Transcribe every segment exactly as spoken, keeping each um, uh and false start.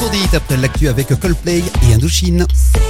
tour des hits après l'actu avec Coldplay et Indochine.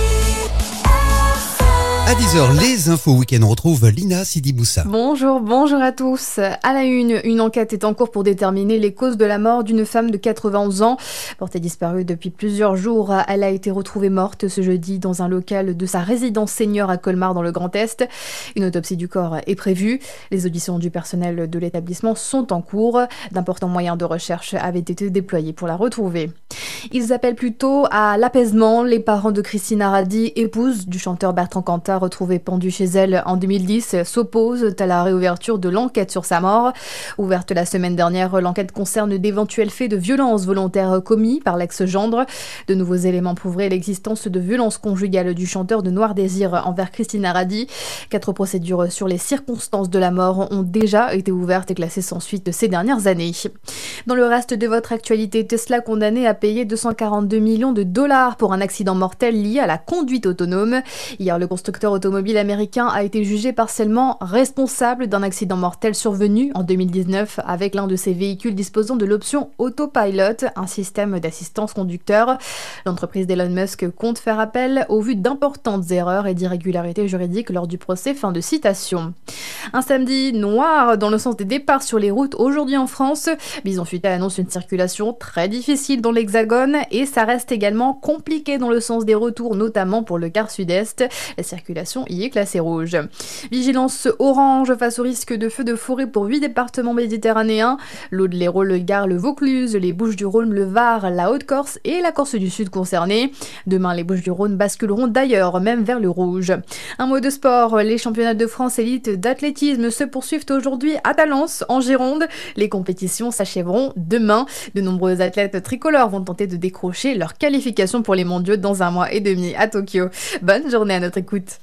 À dix heures, les infos week-end, on retrouve Lina Sidi-Boussa. Bonjour, bonjour à tous. À la une, une enquête est en cours pour déterminer les causes de la mort d'une femme de quatre-vingt-onze ans. Portée disparue depuis plusieurs jours, elle a été retrouvée morte ce jeudi dans un local de sa résidence senior à Colmar dans le Grand Est. Une autopsie du corps est prévue. Les auditions du personnel de l'établissement sont en cours. D'importants moyens de recherche avaient été déployés pour la retrouver. Ils appellent plutôt à l'apaisement. Les parents de Christine Aradi, épouse du chanteur Bertrand Cantat, retrouvée pendue chez elle en deux mille dix, s'opposent à la réouverture de l'enquête sur sa mort. Ouverte la semaine dernière, l'enquête concerne d'éventuels faits de violences volontaires commis par l'ex-gendre. De nouveaux éléments prouveraient l'existence de violences conjugales du chanteur de Noir Désir envers Christine Aradi. Quatre procédures sur les circonstances de la mort ont déjà été ouvertes et classées sans suite ces dernières années. Dans le reste de votre actualité, Tesla condamné à payer deux cent quarante-deux millions de dollars pour un accident mortel lié à la conduite autonome. Hier, le constructeur automobile américain a été jugé partiellement responsable d'un accident mortel survenu en deux mille dix-neuf avec l'un de ses véhicules disposant de l'option Autopilot, un système d'assistance conducteur. L'entreprise d'Elon Musk compte faire appel au vu d'importantes erreurs et d'irrégularités juridiques lors du procès. Fin de citation. Un samedi noir dans le sens des départs sur les routes aujourd'hui en France. Bison Futé annonce une circulation très difficile dans l'Hexagone et ça reste également compliqué dans le sens des retours, notamment pour le quart sud-est. La circulation y est classée rouge. Vigilance orange face au risque de feux de forêt pour huit départements méditerranéens. L'Aude, l'Hérault, le Gard, le Vaucluse, les Bouches-du-Rhône, le Var, la Haute-Corse et la Corse du Sud concernés. Demain, les Bouches-du-Rhône basculeront d'ailleurs, même vers le rouge. Un mot de sport, les championnats de France élite d'athlétisme se poursuivent aujourd'hui à Talence, en Gironde. Les compétitions s'achèveront demain. De nombreux athlètes tricolores vont tenter de décrocher leur qualification pour les mondiaux dans un mois et demi à Tokyo. Bonne journée à notre écoute.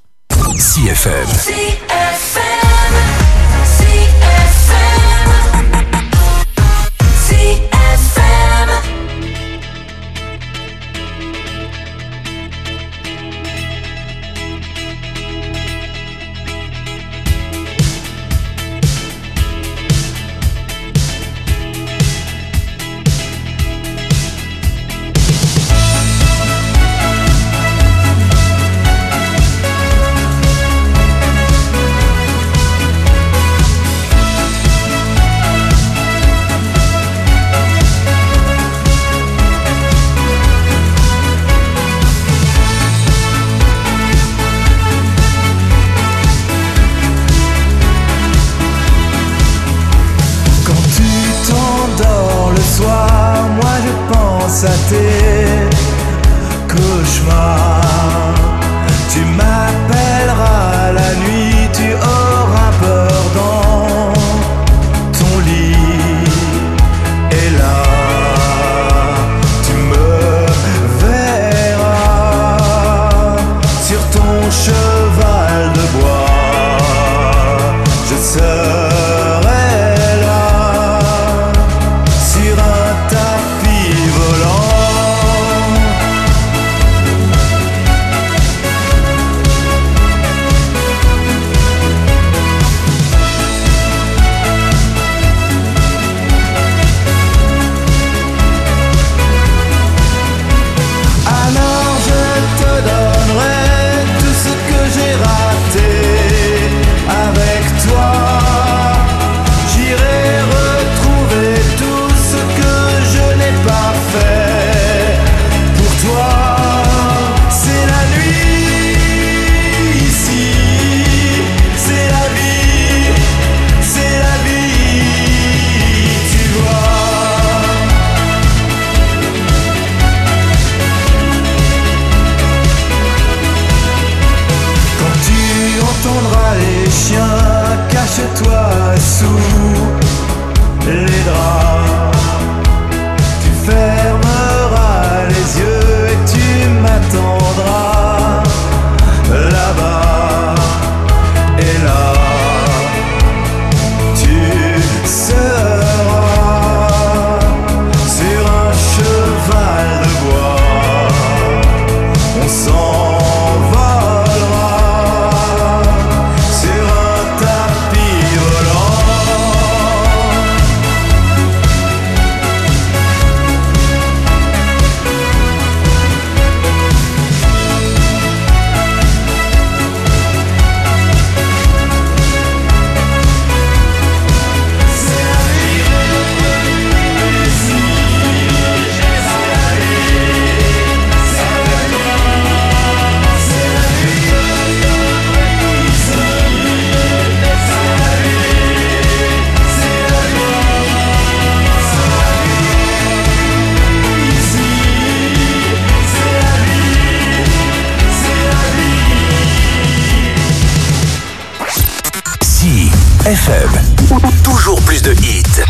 C F M. C F M. C F M. C F M. À tes cauchemars, tu m'appelleras la nuit, tu auras peur dans ton lit, et là tu me verras sur ton cheval de bois, je serai là sur un tapis volant. Cache-toi sous les draps, tu fermeras les yeux et tu m'attendras là-bas, et là tu seras sur un cheval de bois, on s'envolera sur un tapis volant. F M. Toujours plus de hits.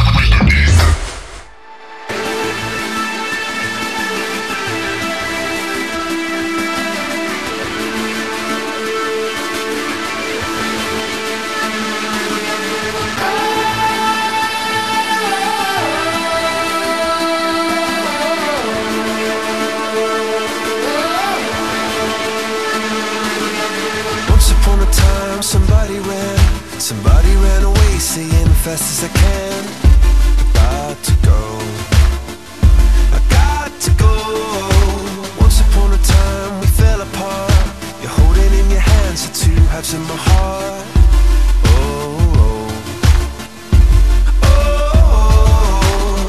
Somebody ran, somebody ran away, saying fast as I can, about to go, I got to go. Once upon a time we fell apart. You're holding in your hands the two halves of my heart. Oh, oh, oh, oh.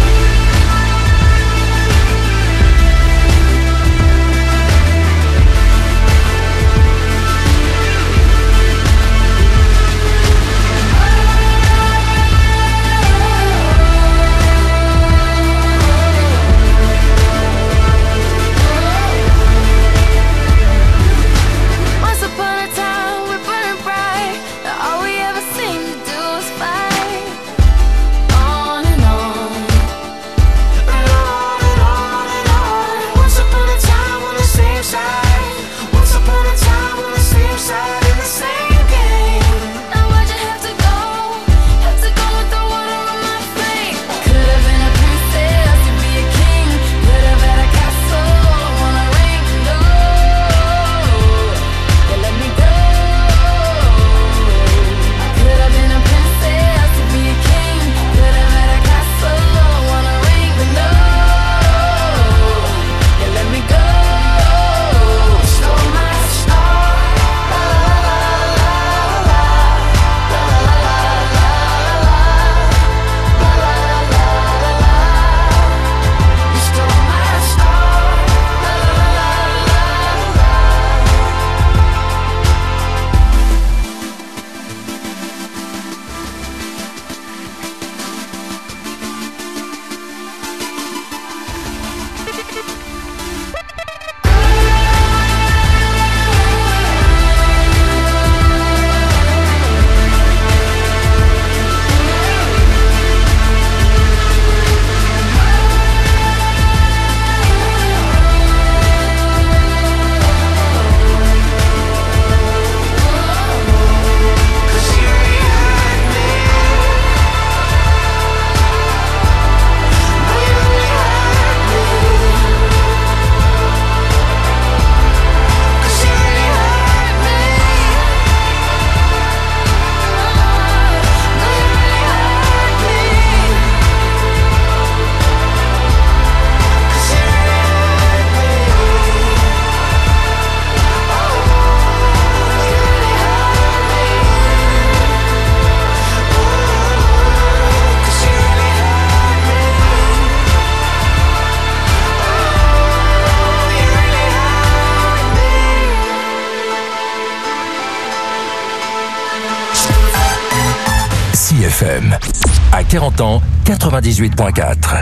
F M. À quarante ans, quatre-vingt-dix-huit virgule quatre.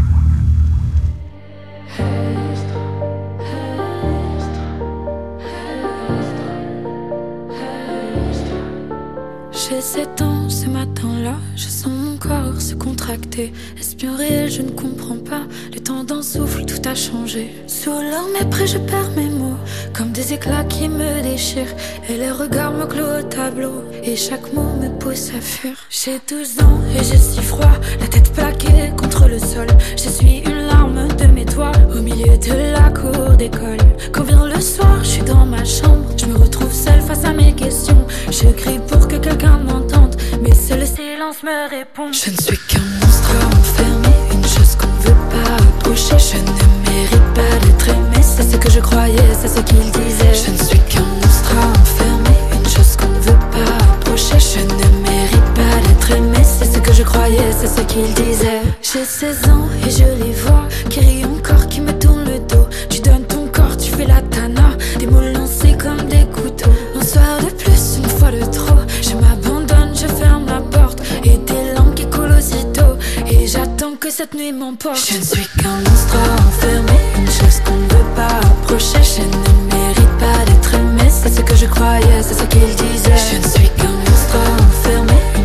J'ai sept ans ce matin-là, je sens mon corps se contracter. Est-ce bien réel, je ne comprends pas. Le temps d'un souffle, tout a changé. Sous leur mépris, je perds mes mots, comme des éclats qui me déchirent. Et les regards me clouent au tableau, et chaque mot me pousse à fuir. J'ai douze ans et j'ai si froid, la tête plaquée contre le sol. Je suis une larme de mes doigts, au milieu de la cour d'école. Quand vient le soir, je suis dans ma chambre, je me retrouve seule face à mes questions. Je crie pour que quelqu'un m'entende, mais seul le silence me répond. Je ne suis qu'un monstre enfermé, une chose qu'on ne veut pas approcher. Je ne mérite pas d'être aimé, c'est ce que je croyais, c'est ce qu'il disait. Je ne suis qu'un monstre enfermé, une chose qu'on ne veut pas approcher. Je ne mérite pas d'être aimé, c'est ce que je croyais, c'est ce qu'il disait. J'ai seize ans et je les vois, qui rient encore, qui me tournent le dos. Tu donnes ton corps, tu fais la tana, des mots lancés comme des couteaux. Un soir de plus, une fois de trop, je m'abandonne, je ferme la porte, et des langues qui coulent aussitôt, et j'attends que cette nuit m'emporte. Je ne suis qu'un monstre enfermé, une chose qu'on ne veut pas approcher. Je ne mérite pas d'être aimé, c'est ce que je croyais, c'est ce qu'il disait. Je ne suis qu'un monstre enfermé,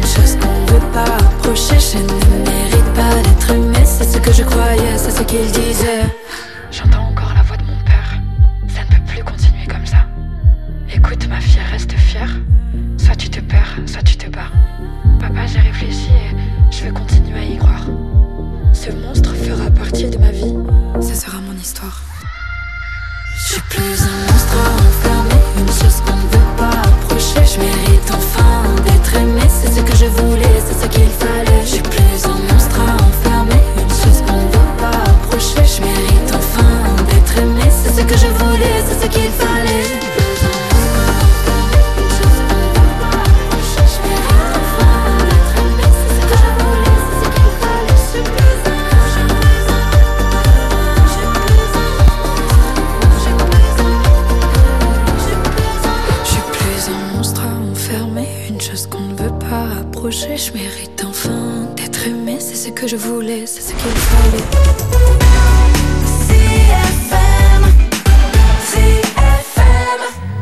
choses qu'on ne veut pas approcher. Je mérite enfin d'être aimé, c'est ce que je voulais, c'est ce qu'il fallait. C F M, C F M.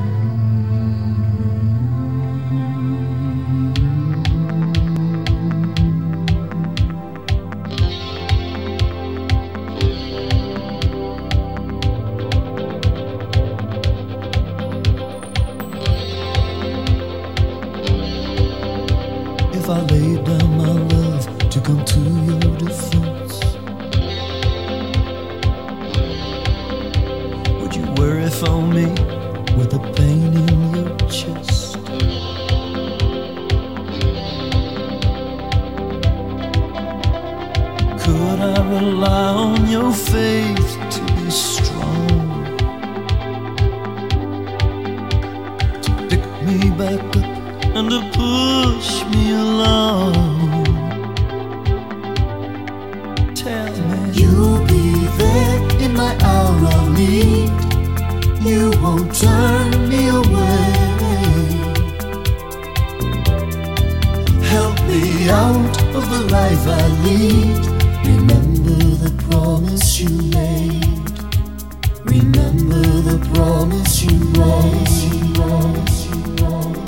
If I laid down my love to come to your defense, would you worry for me with a pain in your chest? Could I rely on your faith to be strong, to pick me back up and to push me along? Tell me you'll be there in my hour of need. You won't turn me away. Help me out of the life I lead. Remember the promise you made. Remember the promise you made. Promise you made.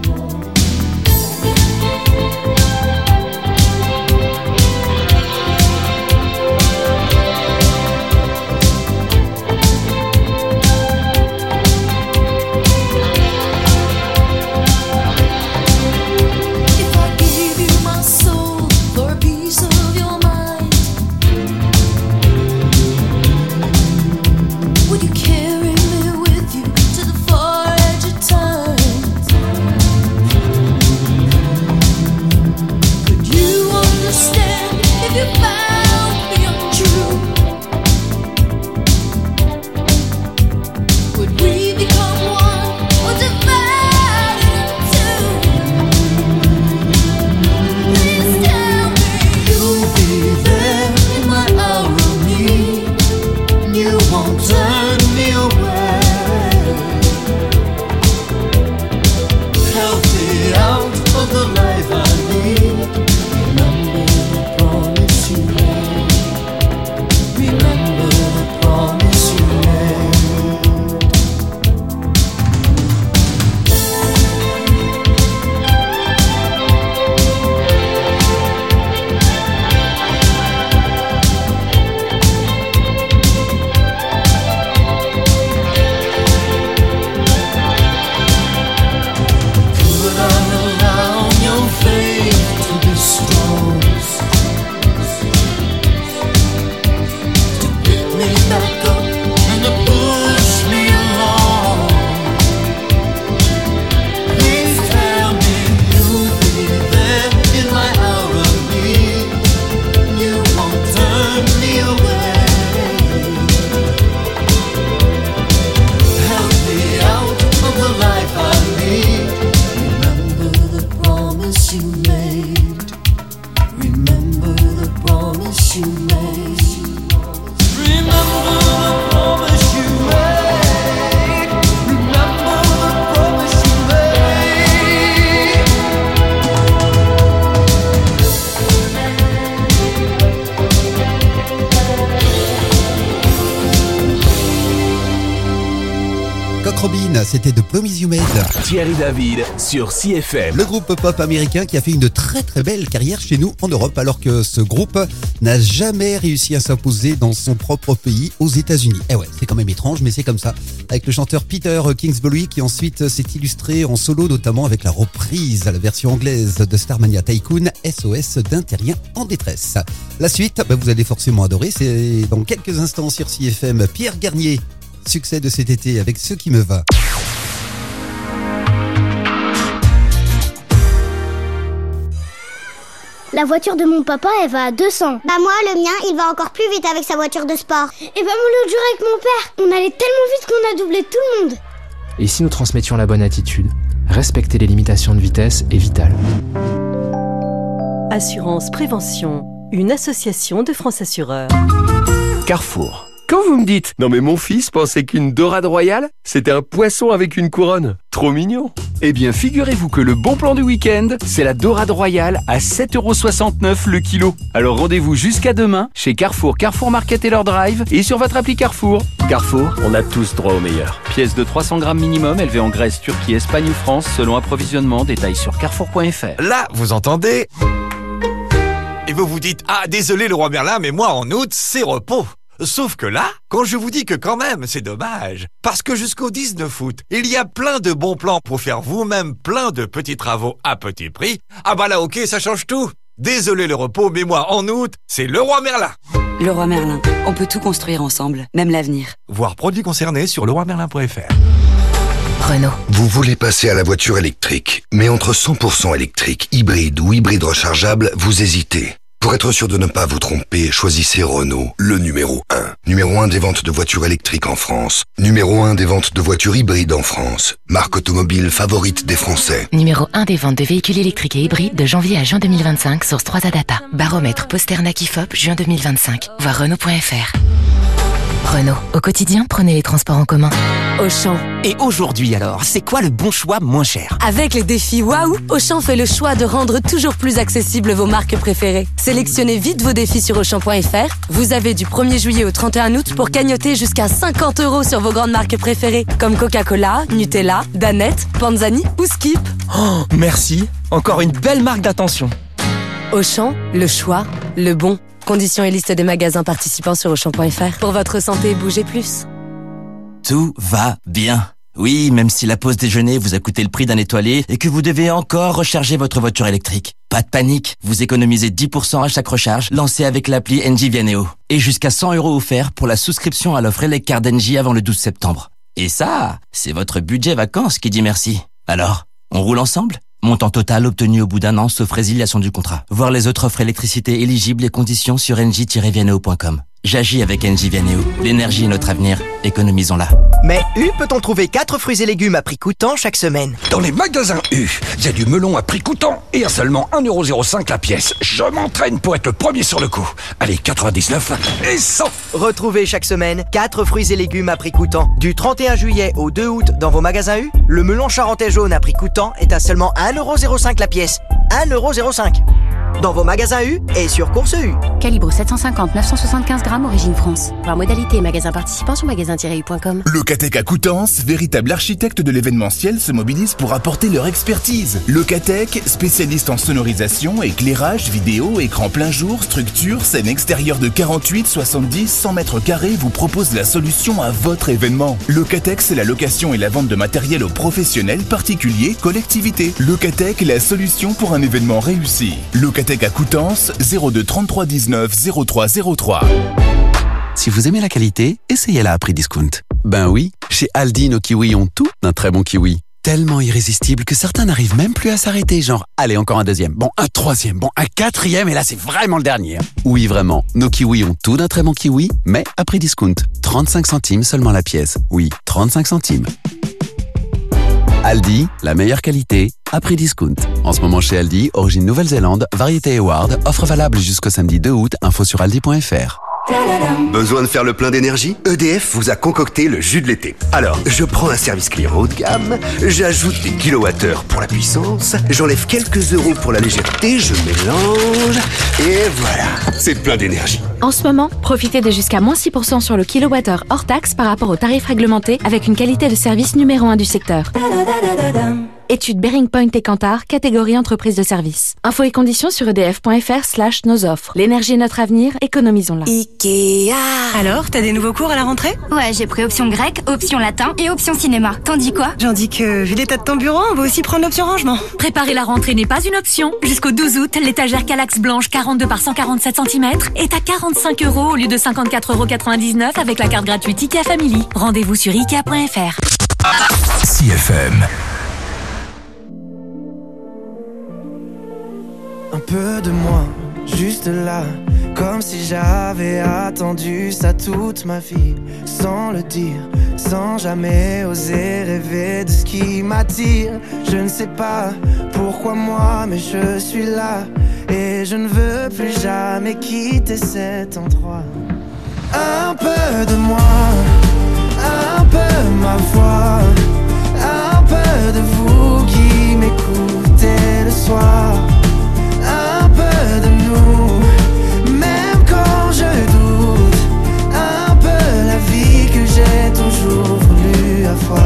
C'était de Promise You Made. Thierry David sur C F M. Le groupe pop américain qui a fait une très très belle carrière chez nous en Europe, alors que ce groupe n'a jamais réussi à s'imposer dans son propre pays, aux États-Unis. Eh ouais, c'est quand même étrange, mais c'est comme ça. Avec le chanteur Peter Kingsbury qui ensuite s'est illustré en solo, notamment avec la reprise à la version anglaise de Starmania Tycoon, S O S d'un terrien en détresse. La suite, bah, vous allez forcément adorer. C'est dans quelques instants sur C F M. Pierre Garnier, succès de cet été avec Ce qui me va. La voiture de mon papa, elle va à deux cents. Bah moi, le mien, il va encore plus vite avec sa voiture de sport. Et bah moi, l'autre jour avec mon père, on allait tellement vite qu'on a doublé tout le monde. Et si nous transmettions la bonne attitude, respecter les limitations de vitesse est vital. Assurance Prévention, une association de France Assureurs. Carrefour. Quand vous me dites « Non mais mon fils pensait qu'une dorade royale, c'était un poisson avec une couronne. Trop mignon !» Eh bien, figurez-vous que le bon plan du week-end, c'est la dorade royale à sept euros soixante-neuf le kilo. Alors rendez-vous jusqu'à demain chez Carrefour, Carrefour Market et leur drive et sur votre appli Carrefour. Carrefour, on a tous droit au meilleur. Pièce de trois cents grammes minimum, élevée en Grèce, Turquie, Espagne ou France, selon approvisionnement. Détails sur carrefour point f r. Là, vous entendez ? Et vous vous dites « Ah, désolé le roi Merlin, mais moi en août, c'est repos !» Sauf que là, quand je vous dis que quand même, c'est dommage, parce que jusqu'au dix-neuf août, il y a plein de bons plans pour faire vous-même plein de petits travaux à petit prix. Ah bah là, ok, ça change tout. Désolé le repos, mais moi, en août, c'est le roi Merlin. Le roi Merlin, on peut tout construire ensemble, même l'avenir. Voir produits concernés sur le roi merlin point f r. Renault. Vous voulez passer à la voiture électrique, mais entre cent pour cent électrique, hybride ou hybride rechargeable, vous hésitez. Pour être sûr de ne pas vous tromper, choisissez Renault, le numéro un. Numéro un des ventes de voitures électriques en France. Numéro un des ventes de voitures hybrides en France. Marque automobile favorite des Français. Numéro un des ventes de véhicules électriques et hybrides de janvier à juin deux mille vingt-cinq, source trois A Data. Baromètre Posternak I F O P, juin deux mille vingt-cinq. Voir Renault point f r. Renault. Au quotidien, prenez les transports en commun. Auchan. Et aujourd'hui alors, c'est quoi le bon choix moins cher? Avec les défis Waouh, Auchan fait le choix de rendre toujours plus accessibles vos marques préférées. Sélectionnez vite vos défis sur auchan point f r. Vous avez du premier juillet au trente et un août pour cagnotter jusqu'à cinquante euros sur vos grandes marques préférées, comme Coca-Cola, Nutella, Danette, Panzani ou Skip. Oh, merci. Encore une belle marque d'attention. Auchan, le choix, le bon. Conditions et liste des magasins participants sur auchan point f r. Pour votre santé, bougez plus. Tout va bien. Oui, même si la pause déjeuner vous a coûté le prix d'un étoilé et que vous devez encore recharger votre voiture électrique. Pas de panique, vous économisez dix pour cent à chaque recharge, lancée avec l'appli Engie Vianeo. Et jusqu'à cent euros offerts pour la souscription à l'offre Eleccar d'Engie avant le douze septembre. Et ça, c'est votre budget vacances qui dit merci. Alors, on roule ensemble ? Montant total obtenu au bout d'un an, sauf résiliation du contrat. Voir les autres offres électricité éligibles et conditions sur engie tiret vianeo point com. J'agis avec Engie Vianeo. L'énergie est notre avenir. Économisons-la. Mais U peut-on trouver quatre fruits et légumes à prix coûtant chaque semaine? Dans les magasins U, il y a du melon à prix coûtant et à seulement un euro zéro cinq la pièce. Je m'entraîne pour être le premier sur le coup. Allez, quatre-vingt-dix-neuf et cent. Retrouvez chaque semaine quatre fruits et légumes à prix coûtant. Du trente et un juillet au deux août dans vos magasins U, le melon charentais jaune à prix coûtant est à seulement un euro zéro cinq la pièce. un euro zéro cinq. Dans vos magasins U et sur Course U. Calibre sept cent cinquante neuf cent soixante-quinze grammes, origine France. Voir modalité et magasins participants sur magasin tiret u point com. Locatec à Coutances, véritable architecte de l'événementiel, se mobilise pour apporter leur expertise. Locatec, spécialiste en sonorisation, éclairage, vidéo, écran plein jour, structure, scène extérieure de quarante-huit, soixante-dix, cent mètres carrés, vous propose la solution à votre événement. Locatec, c'est la location et la vente de matériel aux professionnels, particuliers, collectivités. Locatec, la solution pour un événement réussi. Locatec à Coutances, zéro deux trente-trois dix-neuf zéro trois zéro trois. Si vous aimez la qualité, essayez-la à prix discount. Ben oui, chez Aldi, nos kiwis ont tout d'un très bon kiwi. Tellement irrésistible que certains n'arrivent même plus à s'arrêter, genre, allez, encore un deuxième, bon, un troisième, bon, un quatrième, et là, c'est vraiment le dernier. Oui, vraiment, nos kiwis ont tout d'un très bon kiwi, mais à prix discount. trente-cinq centimes seulement la pièce. Oui, trente-cinq centimes. Aldi, la meilleure qualité, à prix discount. En ce moment chez Aldi, origine Nouvelle-Zélande, variété Eward, offre valable jusqu'au samedi deux août, info sur aldi point f r. Besoin de faire le plein d'énergie? E D F vous a concocté le jus de l'été. Alors, je prends un service client haut de gamme, j'ajoute des kilowattheures pour la puissance, j'enlève quelques euros pour la légèreté, je mélange, et voilà, c'est plein d'énergie. En ce moment, profitez de jusqu'à moins six pour cent sur le kilowattheure hors taxe par rapport au tarif réglementé avec une qualité de service numéro un du secteur. Étude Bearing Point et Kantar, catégorie entreprise de service. Infos et conditions sur edf.fr slash nos offres. L'énergie est notre avenir, économisons-la. Ikea. Alors, t'as des nouveaux cours à la rentrée? Ouais, j'ai pris option grec, option latin et option cinéma. T'en dis quoi? J'en dis que, vu l'état de ton bureau, on va aussi prendre l'option rangement. Préparer la rentrée n'est pas une option. Jusqu'au douze août, l'étagère Calax blanche quarante-deux par cent quarante-sept centimètres est à quarante-cinq euros au lieu de cinquante-quatre euros quatre-vingt-dix-neuf avec la carte gratuite Ikea Family. Rendez-vous sur ikea point f r. C F M. Un peu de moi, juste là, comme si j'avais attendu ça toute ma vie, sans le dire, sans jamais oser rêver de ce qui m'attire. Je ne sais pas pourquoi moi, mais je suis là, et je ne veux plus jamais quitter cet endroit. Un peu de moi, un peu ma voix, un peu de vous qui m'écoutez le soir, un peu de nous, même quand je doute, un peu la vie que j'ai toujours voulu avoir.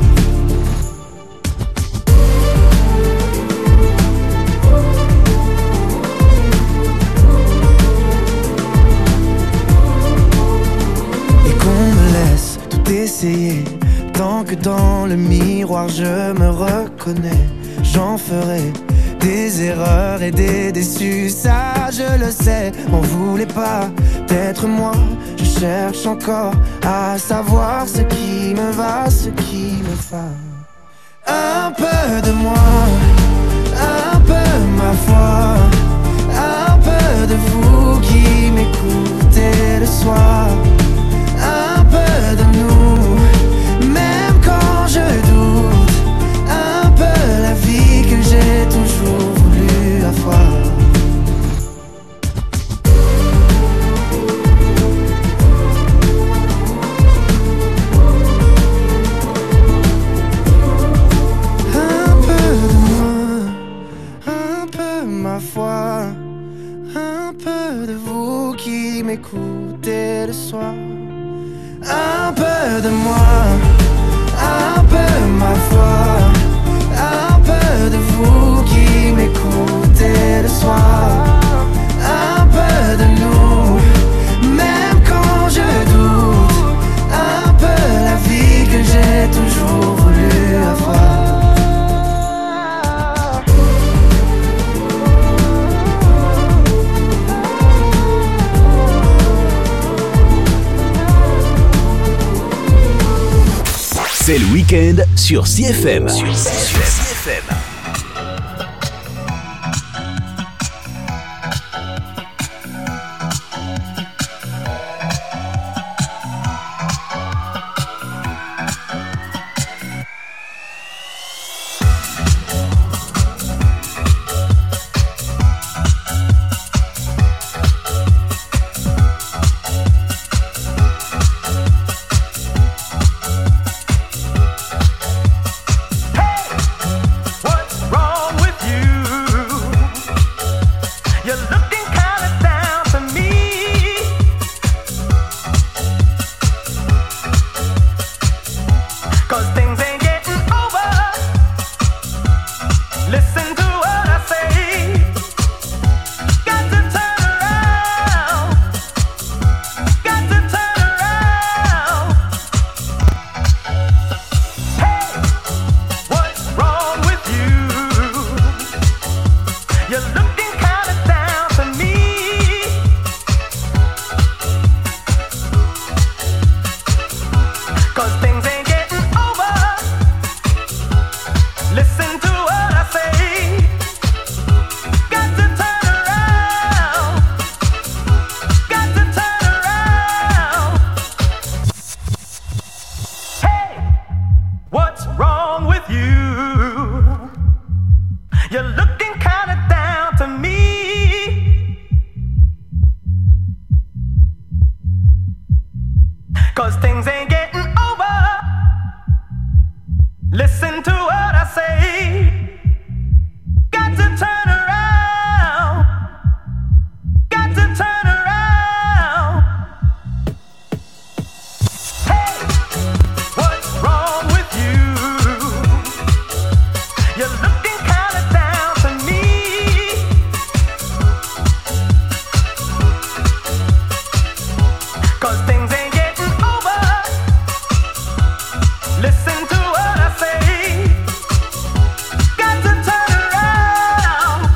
Essayer, tant que dans le miroir je me reconnais, j'en ferai des erreurs et des déçus, ça je le sais, m'en voulez pas d'être moi, je cherche encore à savoir ce qui me va, ce qui me va. Un peu de moi, un peu ma foi, un peu de vous qui m'écoutez le soir, un peu de nous, même quand je doute, un peu la vie que j'ai toujours voulu avoir. Un peu de moi, un peu ma foi, un peu de vous qui m'écoutez le soir. Un peu de moi, un peu ma foi, un peu de vous qui m'écoutez le soir, un peu de nous, même quand je doute, un peu la vie que j'ai toujours voulu avoir. C'est le week-end sur C F M. Sur C F M. Listen to what I say. Got to turn around.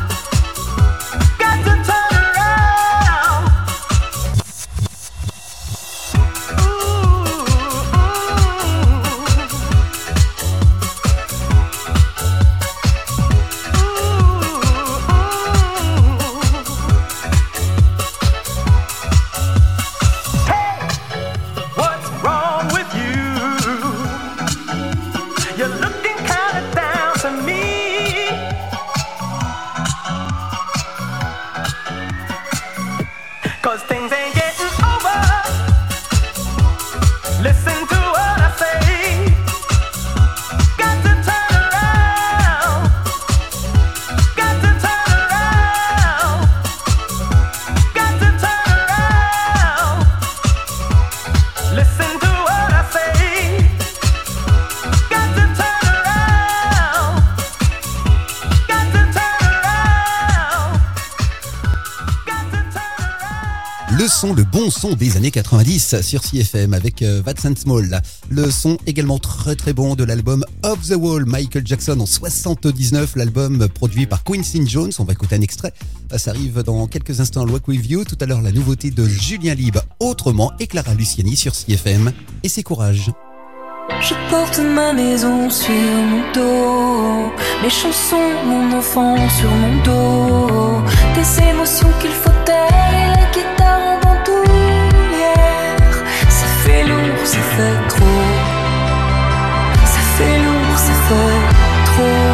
le son, le bon son des années quatre-vingt-dix sur C F M avec euh, Vats and Small. Le son également très très bon de l'album Off the Wall, Michael Jackson en soixante-dix-neuf, l'album produit par Quincy Jones. On va écouter un extrait, ça arrive dans quelques instants. Walk With You, tout à l'heure la nouveauté de Julien Lieb, Autrement, et Clara Luciani sur C F M et ses courages. Je porte ma maison sur mon dos, mes chansons, mon enfant sur mon dos, des émotions qu'il faut taire et la guitare en bandoulière. Ça fait lourd, ça fait trop, ça fait lourd, ça fait trop.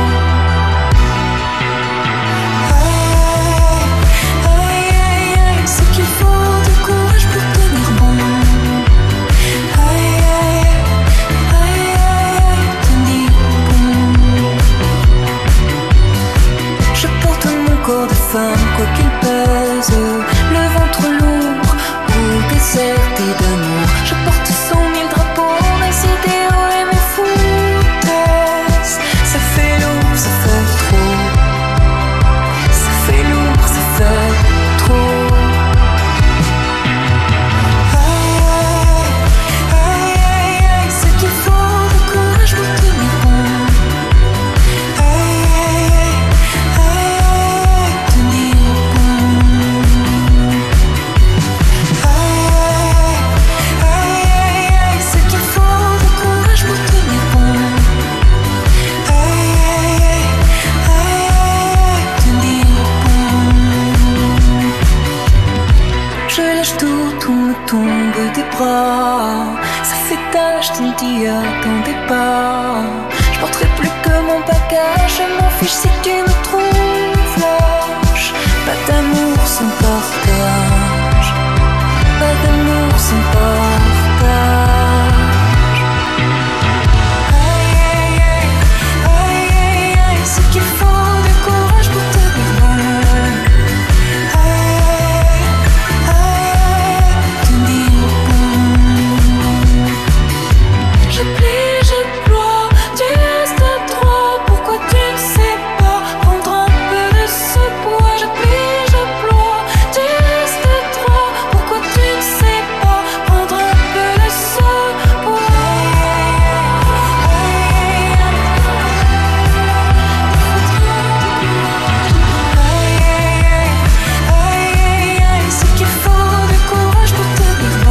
Corps de femme, quoi qu'il pèse, le ventre lourd ou déserté d'amour. Je porte cent mille drapeaux, mes idéaux et mes foutaises. Ça fait lourd, ça fait trop. Ça fait lourd, ça fait trop. Aïe, aïe, aïe, aïe, ce qu'il faut de courage pour tenir bon. Tombe des bras, ça fait tâche, tu ne t'y attendais pas. Je porterai plus que mon bagage, je m'en fiche si tu me trouves lâche. Pas d'amour sans partage, pas d'amour sans partage. Aïe, aïe, aïe, aïe, aïe, aïe, ce qu'il faut de courage pour te dire. Je plie, je ploie, tu restes à trois. Pourquoi tu ne sais pas prendre un peu de ce poids? Je plie, je ploie, tu restes à trois. Pourquoi tu ne sais pas prendre un peu de ce poids? Aïe, aïe, aïe, aïe, ce qu'il faut de courage pour te dire.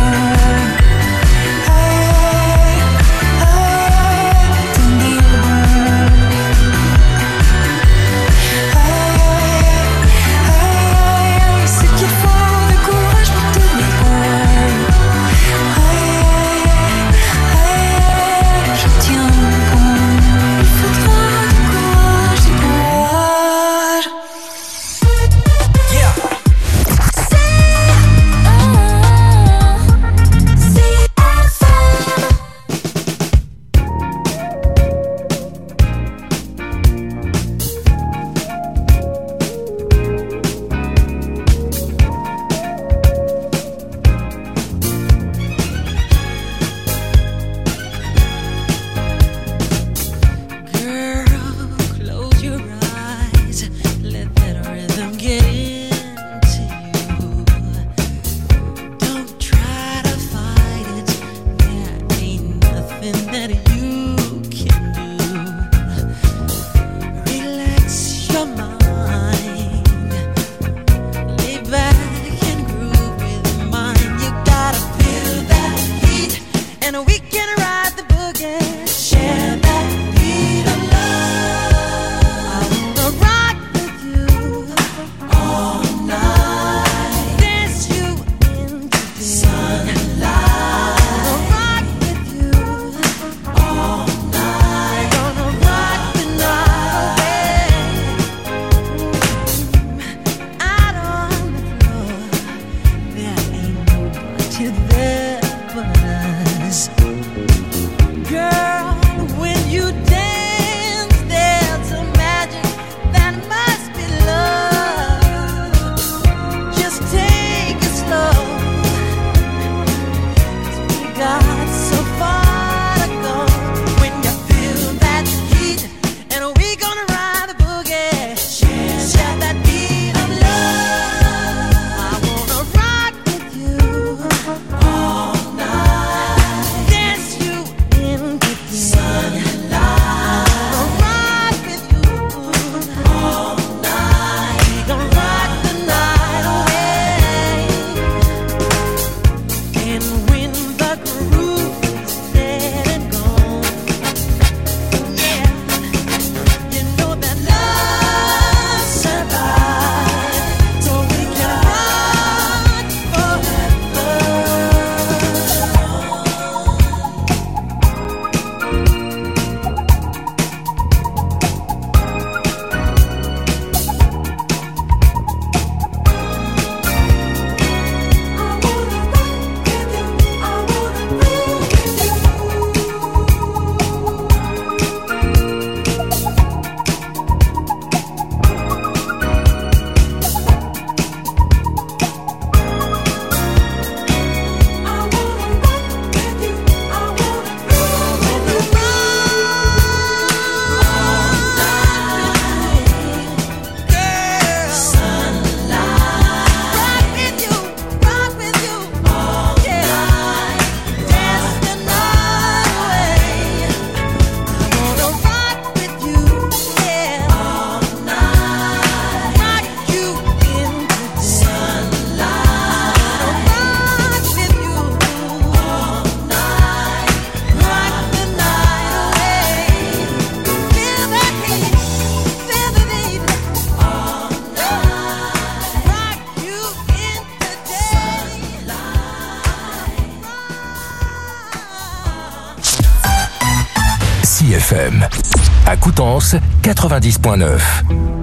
M. À Coutances, quatre-vingt-dix point neuf.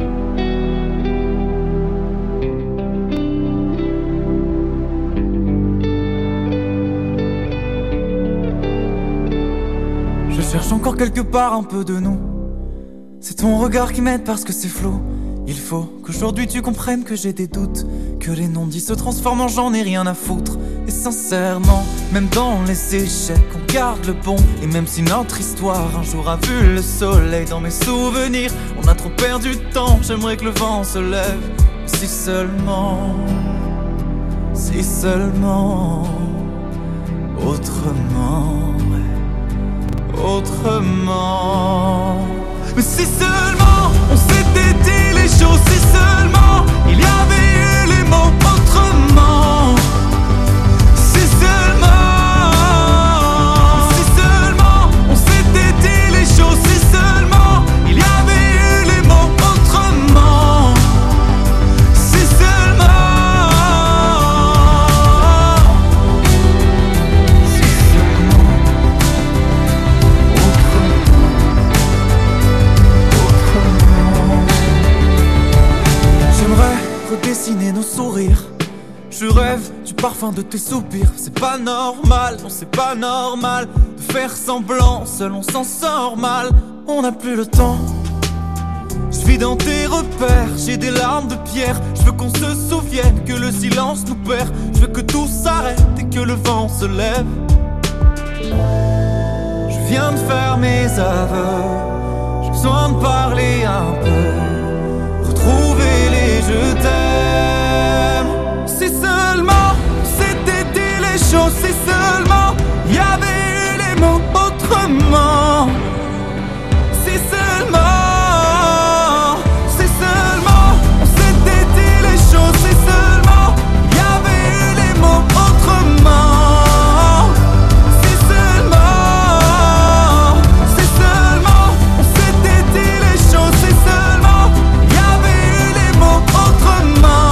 Je cherche encore quelque part un peu de nous. C'est ton regard qui m'aide parce que c'est flou. Il faut qu'aujourd'hui tu comprennes que j'ai des doutes, que les non-dits se transforment en j'en ai rien à foutre. Et sincèrement, même dans les échecs, on garde le bon. Et même si notre histoire un jour a vu le soleil, dans mes souvenirs, on a trop perdu de temps. J'aimerais que le vent se lève. Si seulement, si seulement, autrement, autrement. Mais si seulement on s'était dit les choses, si seulement il y avait eu les mots autrement. Si seulement, si seulement on s'était dit les choses, si seulement il y avait eu les mots autrement. Si seulement, si seulement, autrement. J'aimerais redessiner nos sourires. Je rêve du parfum de tes soupirs. C'est pas normal, non c'est pas normal de faire semblant, seul on s'en sort mal. On n'a plus le temps. Je vis dans tes repères, j'ai des larmes de pierre. Je veux qu'on se souvienne que le silence nous perd. Je veux que tout s'arrête et que le vent se lève. Je viens de faire mes aveux. J'ai besoin de parler un peu, retrouver les je t'aime. Si seulement c'était dit les choses, si seulement il y avait eu les mots autrement. Si seulement, si seulement on s'était dit les choses, si seulement il y avait eu les mots autrement. Si seulement, si seulement on s'était dit les choses, si seulement il y avait eu les mots autrement.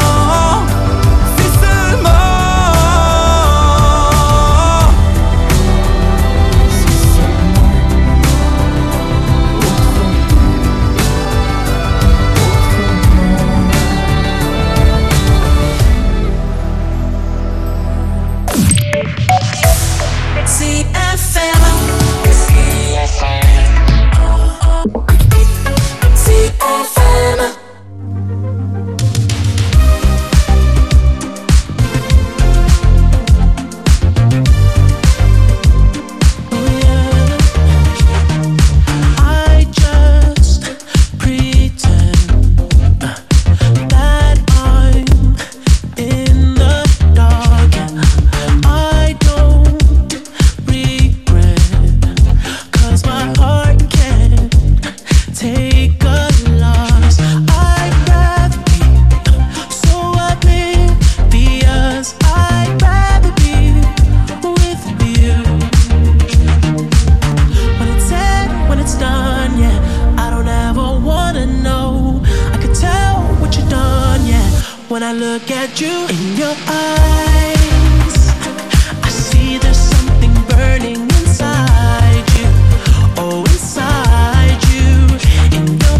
When I look at you in your eyes, I see there's something burning inside you. Oh, inside you, in your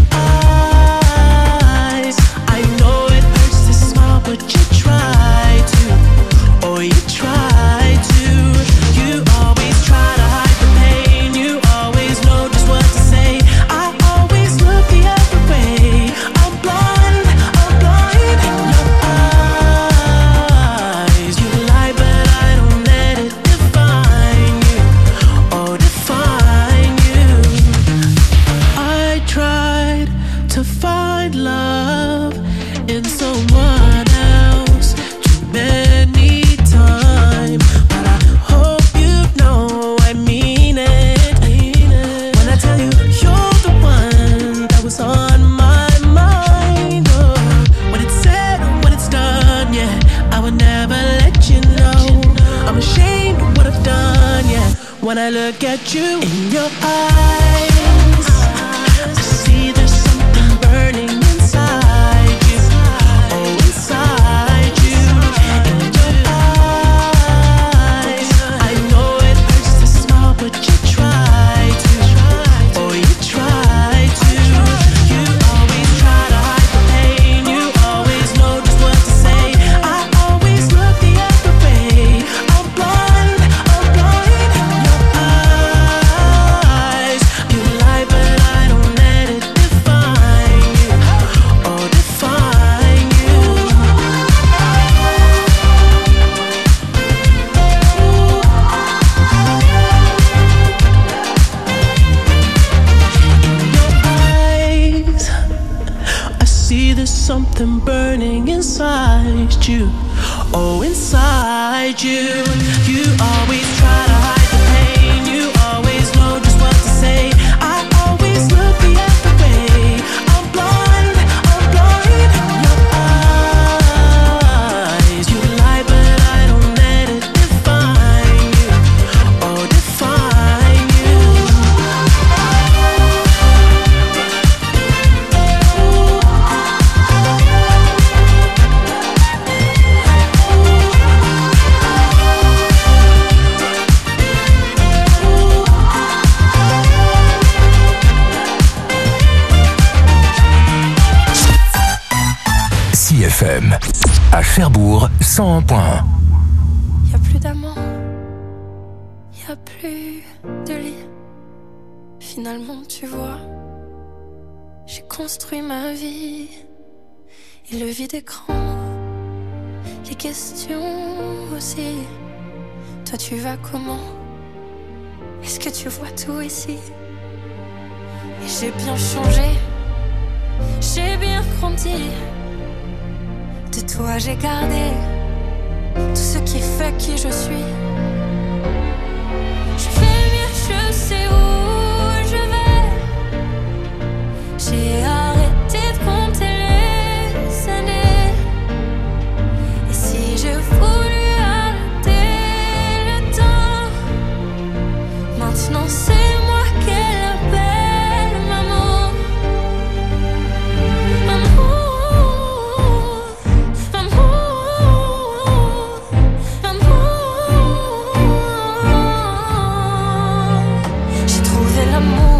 eyes. I know it hurts to smile, but you try to. Oh, you try to. You always try to hide the pain. You always know just what to say. I always look the other way. I'm blind, I'm blind in your eyes. You lie, but I don't let it define you. Oh, define you. I tried to find love in someone else too many times, but I hope you know I mean it. When I tell you you're the one that was on my mind. Oh, when it's said and when it's done, yeah, I would never let you know. I'm ashamed of what I've done, yeah. When I look at you in your eyes, I see there's something burning inside you. Oh, inside you, in your eyes. I know it hurts to smile, but you try to. Oh, something burning inside you. Oh, inside you. You always try to hide the pain. You always know just what to say. I always look the other way. I'm blind, I'm blind. Your eyes, you lie, but I don't let it define you. Oh, define you. C F M, à Cherbourg, cent un point un. Y a plus d'amants, y a plus de lit. Finalement, tu vois, j'ai construit ma vie. Et le vide écran, les questions aussi. Toi, tu vas comment? Est-ce que tu vois tout ici? Et j'ai bien changé, j'ai bien grandi. De toi j'ai gardé tout ce qui fait qui je suis. Je fais mieux, je sais où je vais. J'ai arrêté de compter les années. Et si j'ai voulu arrêter le temps, maintenant c'est moi qu'elle appelle maman. Maman. L'amour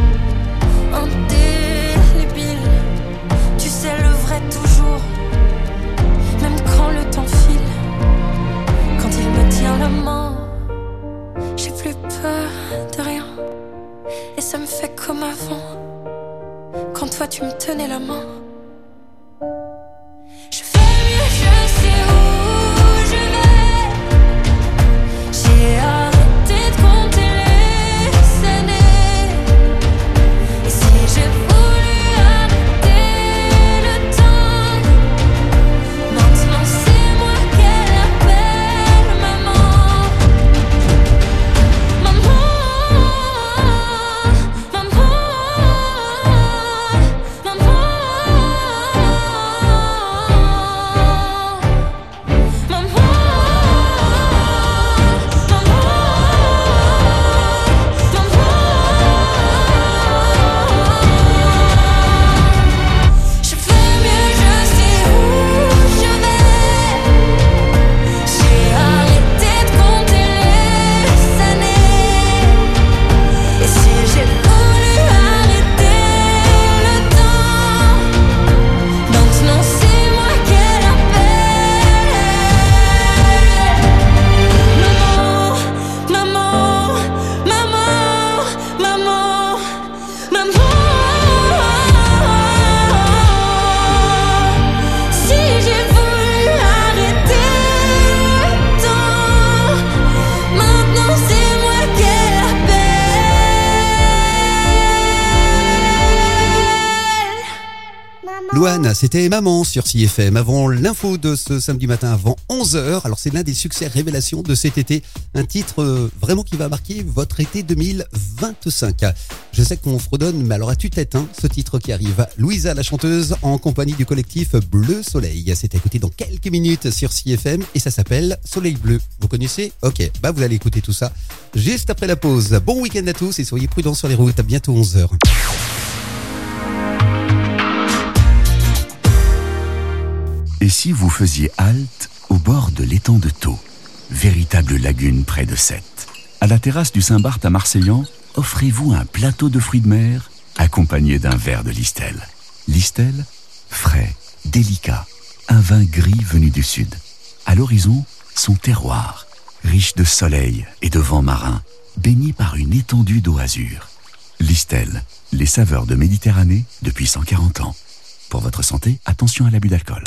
indélébile, tu sais le vrai toujours, même quand le temps file. Quand il me tient la main, j'ai plus peur de rien. Et ça me fait comme avant, quand toi tu me tenais la main. Je fais mieux, je sais où je vais. J'ai arrêté de compter. J'ai voulu arrêter le temps. Maintenant c'est moi qu'elle appelle maman. Maman, maman, maman, Louane, c'était Maman sur C F M. Avant l'info de ce samedi matin, avant onze heures. Alors c'est l'un des succès révélations de cet été. Un titre euh, vraiment qui va marquer votre été deux mille vingt-cinq. Je sais qu'on fredonne, mais alors à tue-tête, hein, ce titre qui arrive. Louisa, la chanteuse, en compagnie du collectif Bleu Soleil. C'est écouté dans quelques minutes sur C F M et ça s'appelle Soleil Bleu. Vous connaissez? Ok, bah vous allez écouter tout ça juste après la pause. Bon week-end à tous et soyez prudents sur les routes. À bientôt onze heures. Et si vous faisiez halte au bord de l'étang de Thau, véritable lagune près de Sète? À la terrasse du Saint-Barth à Marseillan, offrez-vous un plateau de fruits de mer accompagné d'un verre de Listel. Listel, frais, délicat, un vin gris venu du sud. À l'horizon, son terroir, riche de soleil et de vent marin, baigné par une étendue d'eau azur. Listel, les saveurs de Méditerranée depuis cent quarante ans. Pour votre santé, attention à l'abus d'alcool.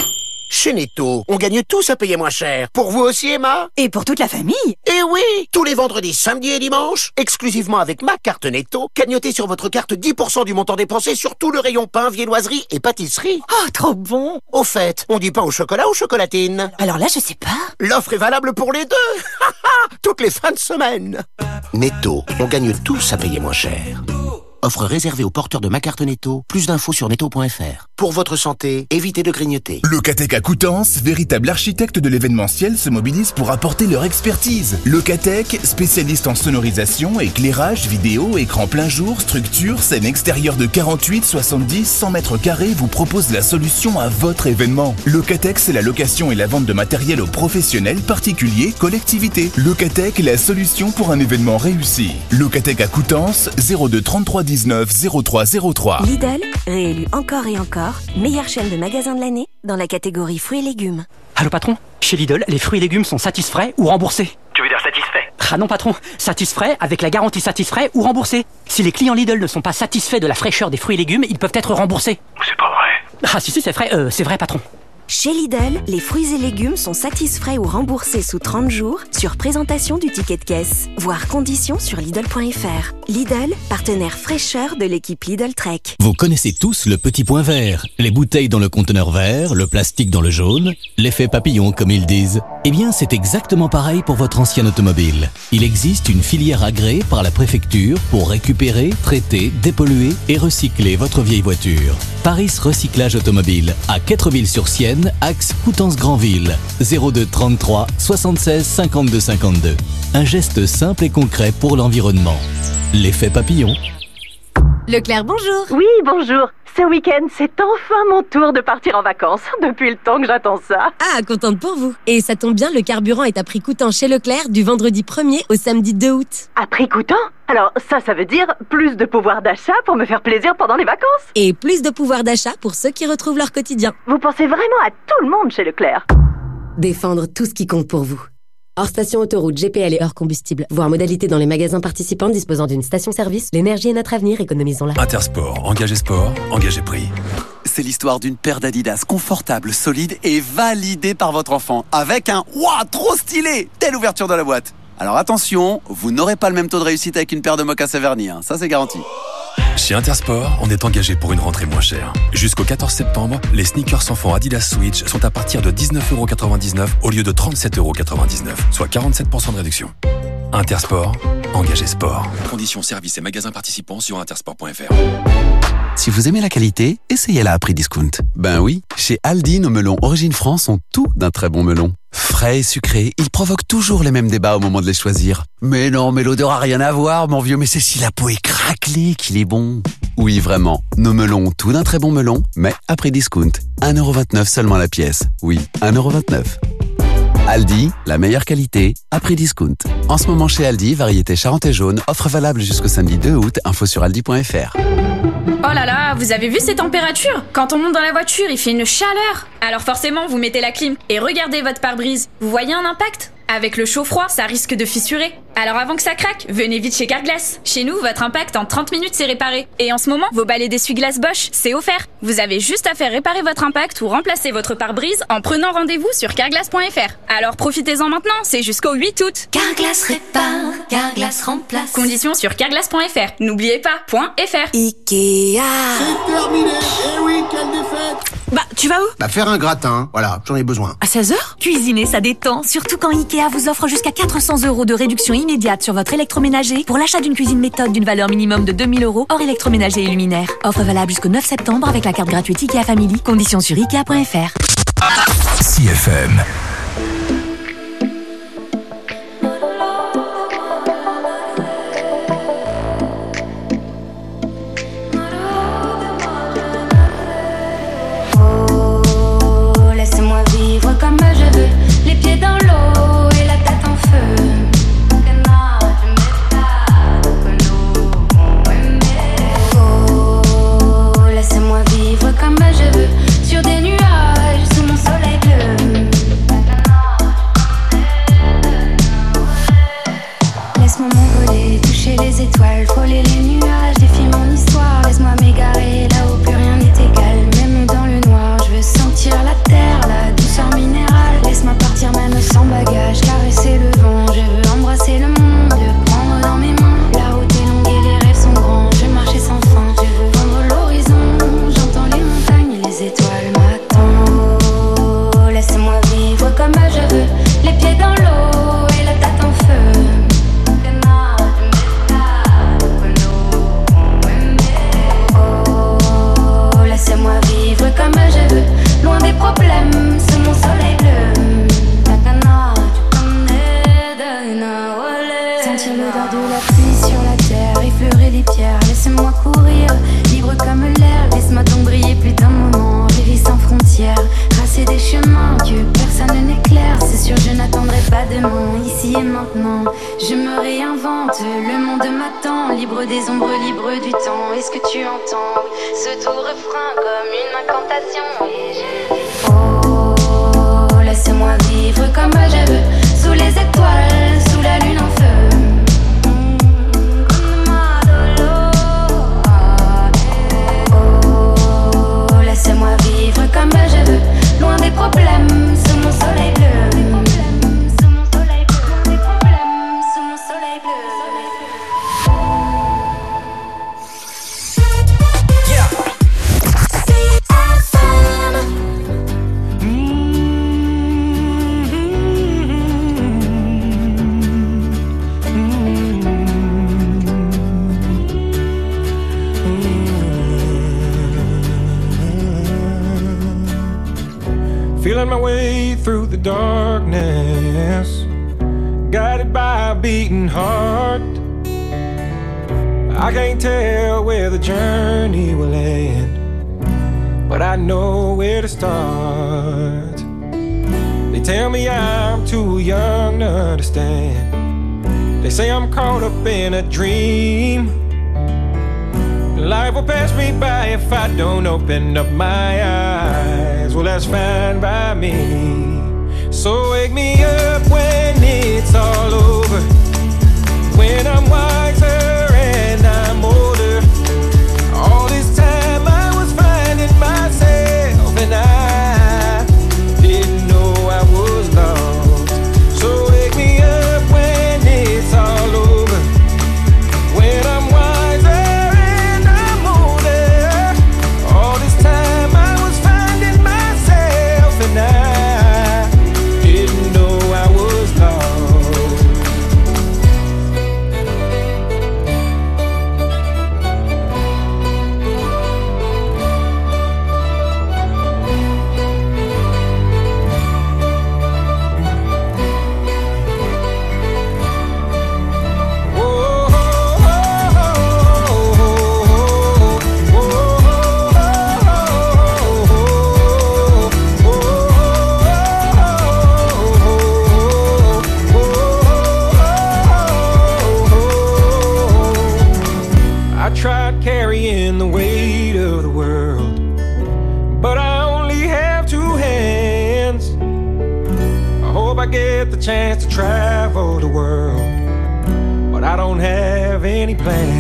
Chez Netto, on gagne tous à payer moins cher. Pour vous aussi, Emma? Et pour toute la famille? Eh oui! Tous les vendredis, samedis et dimanches, exclusivement avec ma carte Netto, cagnotez sur votre carte dix pour cent du montant dépensé sur tout le rayon pain, viennoiserie et pâtisserie. Oh, trop bon! Au fait, on dit pain au chocolat ou chocolatine? Alors là, je sais pas. L'offre est valable pour les deux! Toutes les fins de semaine. Netto, on gagne tous à payer moins cher. Offre réservée aux porteurs de ma carte Netto. Plus d'infos sur netto point f r. Pour votre santé, évitez de grignoter. Locatec à Coutances, véritable architecte de l'événementiel, se mobilise pour apporter leur expertise. Locatec, spécialiste en sonorisation, éclairage, vidéo, écran plein jour, structure, scène extérieure de quarante-huit, soixante-dix, cent mètres carrés, vous propose la solution à votre événement. Locatec, c'est la location et la vente de matériel aux professionnels, particuliers, collectivités. Locatec, la solution pour un événement réussi. Locatec à Coutances, zéro deux trente-trois dix-neuf zéro trois zéro trois. Lidl, réélu encore et encore, meilleure chaîne de magasins de l'année dans la catégorie fruits et légumes. Allô patron, chez Lidl, les fruits et légumes sont satisfaits ou remboursés. Tu veux dire satisfait? Ah non patron, satisfaits avec la garantie satisfait ou remboursé. Si les clients Lidl ne sont pas satisfaits de la fraîcheur des fruits et légumes, ils peuvent être remboursés. C'est pas vrai. Ah si si c'est vrai, euh, c'est vrai patron. Chez Lidl, les fruits et légumes sont satisfaits ou remboursés sous trente jours sur présentation du ticket de caisse. Voir conditions sur Lidl point f r. Lidl, partenaire fraîcheur de l'équipe Lidl Trek. Vous connaissez tous le petit point vert. Les bouteilles dans le conteneur vert, le plastique dans le jaune, l'effet papillon comme ils disent. Eh bien, c'est exactement pareil pour votre ancien automobile. Il existe une filière agréée par la préfecture pour récupérer, traiter, dépolluer et recycler votre vieille voiture. Paris Recyclage Automobile à Quattreville-sur-Sienne, axe Coutances-Granville, zéro deux trente-trois soixante-seize cinquante-deux cinquante-deux. Un geste simple et concret pour l'environnement. L'effet papillon. Leclerc, bonjour. Oui, bonjour. Ce week-end, c'est enfin mon tour de partir en vacances. Depuis le temps que j'attends ça. Ah, contente pour vous. Et ça tombe bien, le carburant est à prix coûtant chez Leclerc du vendredi premier au samedi deux août. À prix coûtant? Alors ça, ça veut dire plus de pouvoir d'achat pour me faire plaisir pendant les vacances. Et plus de pouvoir d'achat pour ceux qui retrouvent leur quotidien. Vous pensez vraiment à tout le monde chez Leclerc. Défendre tout ce qui compte pour vous. Hors station autoroute, G P L et hors combustible. Voir modalité dans les magasins participants disposant d'une station-service. L'énergie est notre avenir, économisons-la. Intersport, engagé sport, engagé prix. C'est l'histoire d'une paire d'Adidas confortable, solide et validée par votre enfant. Avec un « Ouah, trop stylé !» Telle ouverture de la boîte. Alors attention, vous n'aurez pas le même taux de réussite avec une paire de mocassins vernis, hein. Ça c'est garanti. Chez Intersport, on est engagé pour une rentrée moins chère. Jusqu'au quatorze septembre, les sneakers enfants Adidas Switch sont à partir de dix-neuf euros quatre-vingt-dix-neuf au lieu de trente-sept euros quatre-vingt-dix-neuf, soit quarante-sept pour cent de réduction. Intersport, engagé sport. Conditions services et magasins participants sur intersport point f r. Si vous aimez la qualité, essayez-la à prix discount. Ben oui, chez Aldi, nos melons Origine France ont tout d'un très bon melon. Frais et sucrés, ils provoquent toujours les mêmes débats au moment de les choisir. Mais non, mais l'odeur a rien à voir, mon vieux, mais c'est si la peau est craquelée qu'il est bon. Oui, vraiment, nos melons ont tout d'un très bon melon, mais à prix discount. un euro vingt-neuf seulement la pièce. Oui, un euro vingt-neuf. Aldi, la meilleure qualité, à prix discount. En ce moment chez Aldi, variété Charentais jaune, offre valable jusqu'au samedi deux août, info sur aldi point f r. Oh là là, vous avez vu ces températures? Quand on monte dans la voiture, il fait une chaleur. Alors forcément, vous mettez la clim et regardez votre pare-brise. Vous voyez un impact? Avec le chaud-froid, ça risque de fissurer. Alors avant que ça craque, venez vite chez Carglass. Chez nous, votre impact en trente minutes c'est réparé. Et en ce moment, vos balais d'essuie-glace Bosch, c'est offert. Vous avez juste à faire réparer votre impact ou remplacer votre pare-brise en prenant rendez-vous sur carglass point f r. Alors profitez-en maintenant, c'est jusqu'au huit août. Carglass répare, Carglass remplace. Conditions sur carglass point f r. N'oubliez pas, .fr. Ikea. C'est terminé. Eh oui, quelle défaite. Bah, tu vas où? Bah, faire un gratin. Voilà, j'en ai besoin. À seize heures? Cuisiner, ça détend. Surtout quand Ikea vous offre jusqu'à quatre cents euros de réduction immédiate sur votre électroménager pour l'achat d'une cuisine méthode d'une valeur minimum de deux mille euros hors électroménager et luminaire. Offre valable jusqu'au neuf septembre avec la carte gratuite Ikea Family. Conditions sur ikea point f r. C F M. Comme je veux, les pieds dans l'eau et la tête en feu. Oh, laissez-moi vivre comme je veux, sur des nuages sous mon soleil bleu. des chemins que personne n'éclaire. C'est sûr, je n'attendrai pas demain, ici et maintenant. Je me réinvente, le monde m'attend. Libre des ombres, libre du temps. Est-ce que tu entends ce doux refrain comme une incantation? Et je dis, oh, laisse-moi vivre comme je veux, sous les étoiles, sous la lune en feu. Oh, laisse-moi vivre comme je veux, loin des problèmes, sous mon soleil bleu. Sous mon soleil bleu, loin des problèmes, sous mon soleil bleu. Feeling my way through the darkness, guided by a beating heart. I can't tell where the journey will end, but I know where to start. They tell me I'm too young to understand. They say I'm caught up in a dream. Life will pass me by if I don't open up my eyes. Well, that's fine by me. So wake me up when it's all over, when I'm wiser and I'm older. All this time I was finding myself and I didn't know I was lost. So wake me up when it's all over, when I'm wiser and I'm older. All this time I was finding myself and I didn't know I was lost. I tried carrying the weight of the world, but I only have two hands. I hope I get the chance to travel the world, but I don't have any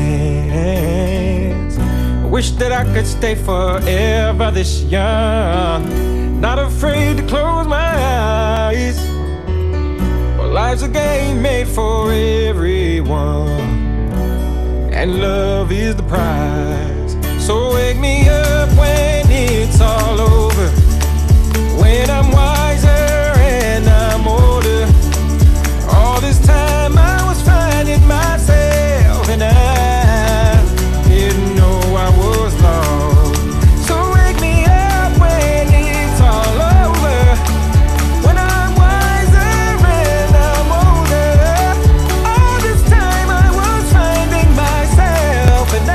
plans. I wish that I could stay forever this young, not afraid to close my eyes. Well, life's a game made for everyone, and love is the prize. So wake me up when it's all over, when I'm wiser and I'm older. All this time I was finding myself and I didn't know I was lost. So wake me up when it's all over, when I'm wiser and I'm older. All this time I was finding myself and I,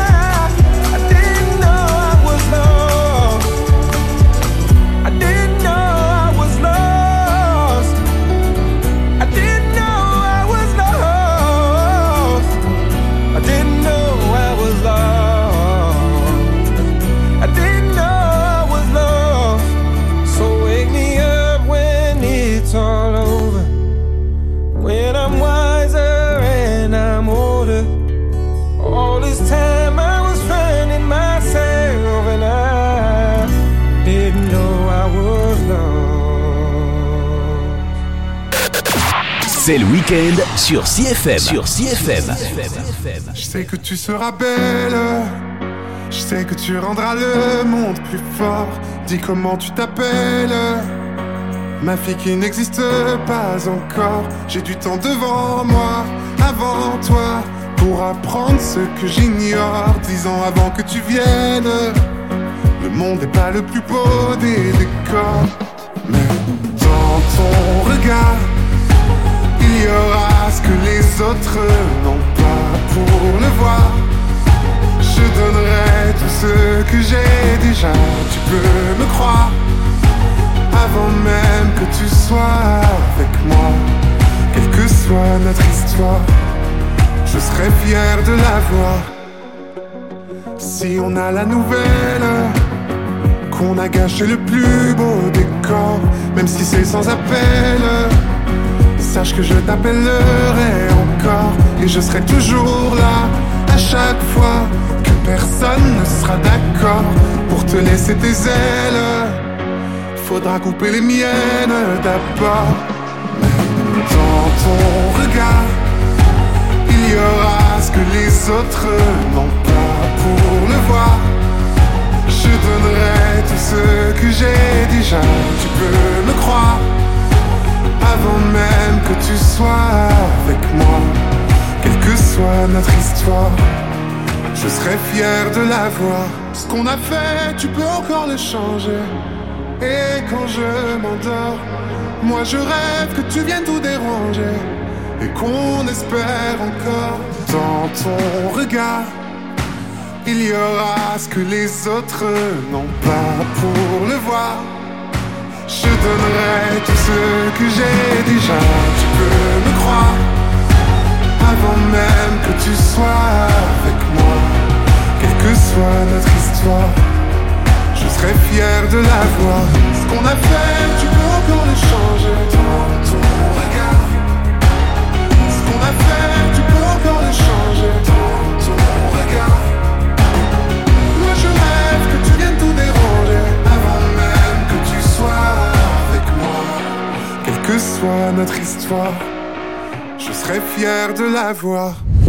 I didn't know I was lost. I didn't know I was lost. I didn't know I was lost. I didn't know I was lost. I didn't know I was lost. So wake me up when it's all over, when I'm wiser and I'm older. All this time I was finding myself and I didn't know I was lost. C'est le week-end sur C F M. Sur C F M. Je sais que tu seras belle, je sais que tu rendras le monde plus fort. Dis comment tu t'appelles, ma fille qui n'existe pas encore. J'ai du temps devant moi, avant toi, pour apprendre ce que j'ignore. Dix ans avant que tu viennes, le monde n'est pas le plus beau des décors, mais dans ton regard, il y aura ce que les autres n'ont pas. Pour le voir, je donnerai tout ce que j'ai déjà. Tu peux me croire, histoire, je serais fier de la voir. Si on a la nouvelle qu'on a gâché le plus beau décor, même si c'est sans appel, sache que je t'appellerai encore. Et je serai toujours là à chaque fois que personne ne sera d'accord pour te laisser tes ailes. Faudra couper les miennes d'abord. Même dans ton regard, il y aura ce que les autres n'ont pas pour le voir. Je donnerai tout ce que j'ai déjà, tu peux me croire. Avant même que tu sois avec moi, quelle que soit notre histoire, je serai fier de la voir. Ce qu'on a fait, tu peux encore le changer. Et quand je m'endors, moi je rêve que tu viennes tout déranger. Et qu'on espère encore dans ton regard, il y aura ce que les autres n'ont pas pour le voir. Je donnerai tout ce que j'ai déjà, tu peux me croire. Avant même que tu sois avec moi, quelle que soit notre histoire, je serai fier de la voir. Ce qu'on a fait, tu peux encore le changer dans ton regard. Ce qu'on a fait, tu peux encore le changer dans ton regard. Moi je rêve que tu viennes tout déranger avant même que tu sois avec moi. Quelle que soit notre histoire, je serai fier de la voir.